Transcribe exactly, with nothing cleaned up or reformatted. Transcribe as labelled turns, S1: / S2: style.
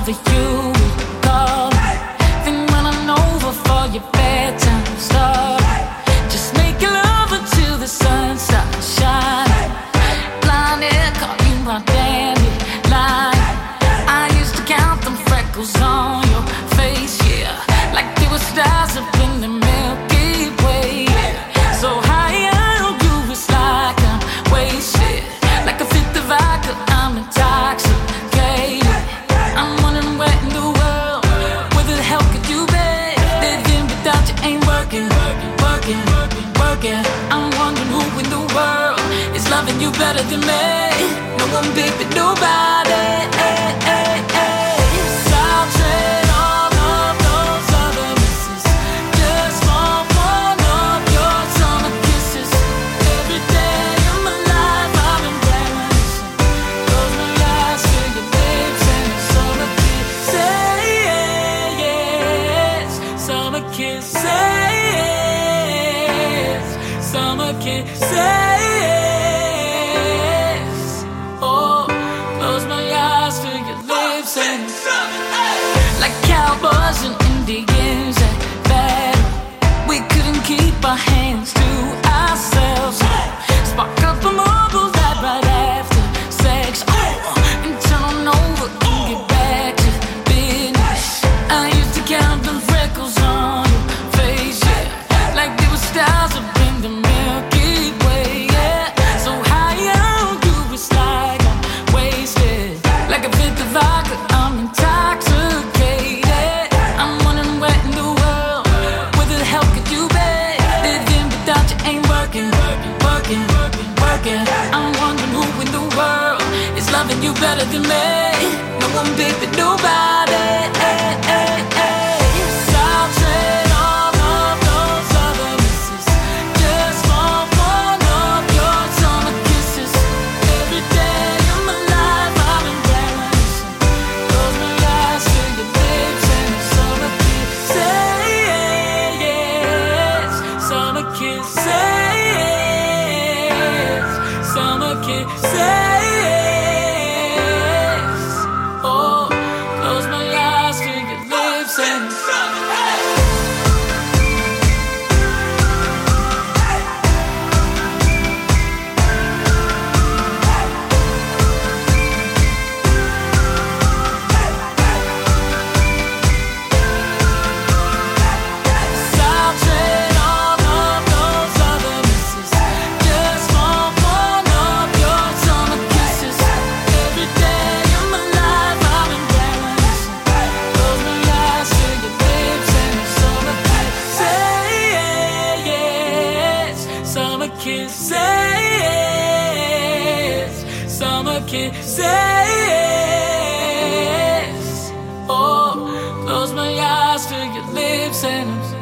S1: that you would call me. Then running over for your bedtime stop. Just making love until the sun starts shining. Blinded, caught you my dandelion. I used to count them freckles on your face, yeah, like they were stars up in the Milky Way. Yeah. So high on you, it's like I'm wasted. Like a fifth of vodka, I'm intoxicated. I'm wondering where in the world, where the hell could you be? Living without you ain't working, working, working. I'm wondering who in the world is loving you better than me. No one, baby, nobody. So I'll trade all of those other misses just for one of your summer kisses. Every day of my life I've been reminiscing. Close my eyes to your lips and your summer kisses. Summer kisses. Summer kisses. Oh, close my eyes to your lips and like cowboys and Indians at battle, we couldn't keep our hands to ourselves. Spark up a mobile light right after sex. Oh, and turn on over and get back to business. I used to count the freckles on your face, yeah, like they were stars up in the Milky Way, yeah. So high on you, it's like I'm wasted. Like a fifth of vodka, I'm intoxicated. I'm wondering where in the world, where the hell could you be? Living without you ain't working, working, working. I'm wondering who in the world is loving you better than me. No one, baby, nobody. So I'll trade all of those other misses just for one of your summer kisses. Every day of my life I've been reminiscing. Close my eyes to your lips and your summer kisses. Summer kisses. Summer kisses. Oh, close my eyes to your lips and I'll trade all of those other misses just for one of your summer kisses. Every day of my life I've been reminiscing. Close my eyes to your lips and your summer kisses. Summer kisses. Summer kisses. Oh, close my eyes to your lips and